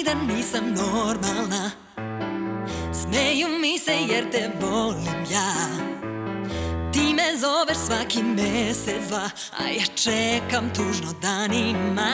da nisam normalna. Smeju mi se jer te volim ja. Ti me zoveš svaki mesec, dva, a ja čekam tužno danima.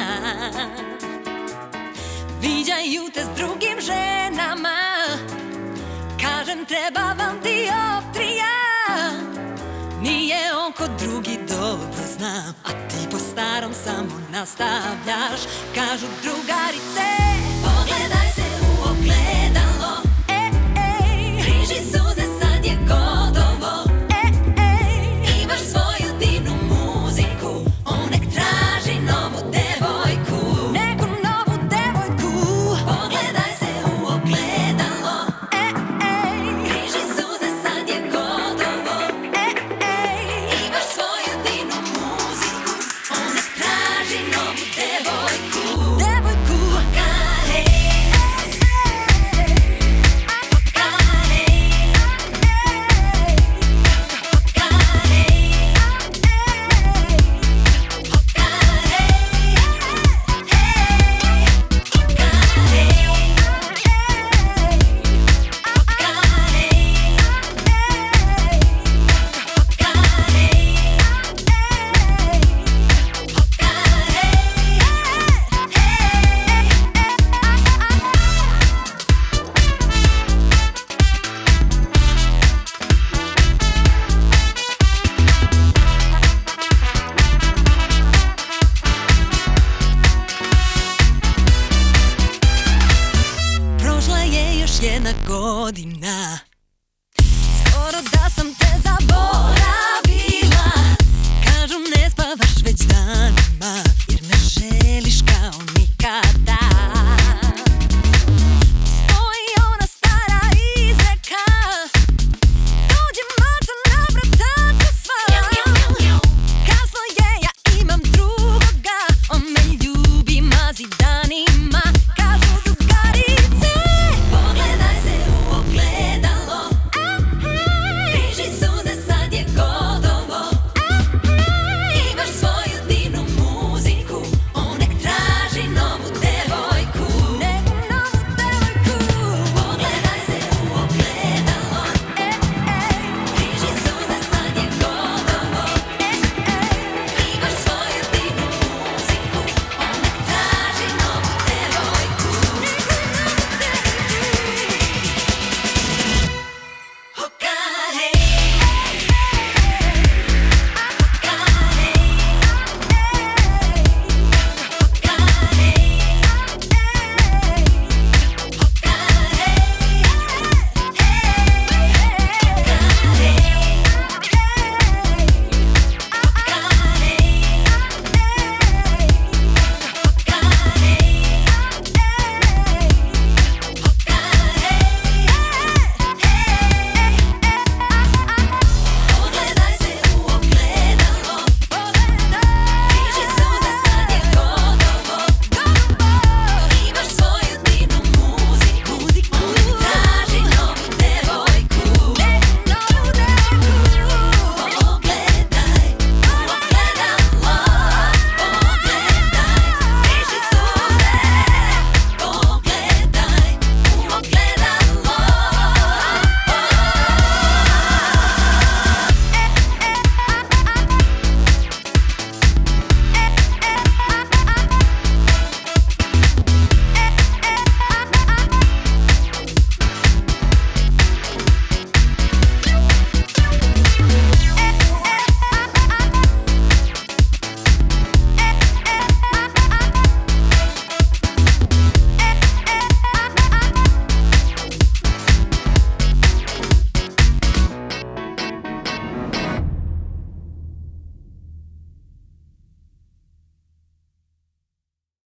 Viđaju te s drugim ženama, kažem treba vam dioptrija. Nije on ko drugi, dobro znam, a ti po starom samo nastavljaš. Kažu drugarice, pogledaj se u ogledalo, križi suze, sad je gotovo. Imaš svoju divnu muziku, on nek traži novu devojku. Neku novu devojku. Pogledaj se u ogledalo, križi suze, sad je gotovo. Imaš svoju divnu muziku, on nek traži novu